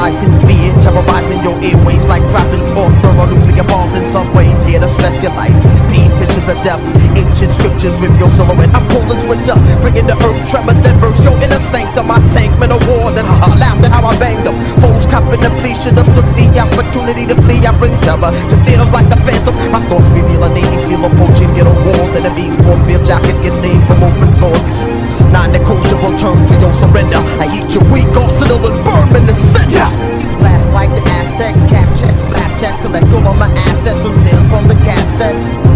paralyzing fear, terrorizing your airwaves like dropping off thermonuclear bombs in some ways. Here to stress your life, paint pictures of death, ancient scriptures with your silhouette. I'm polar switcher, bringing the earth tremors that burst your inner sanctum. I sank men of war, then laughed at how I banged them. Foes copping the plea, should have took the opportunity to flee. I bring terror to theaters like the Phantom. My thoughts reveal a Navy SEAL approaching ghetto walls. Enemies force field jackets get stained from open swords. Non-negotiable terms for your surrender. I eat your weak arsenal and burn in the center. Blast like the Aztecs, cash checks, blast checks, collect all of my assets from sales from the cassettes.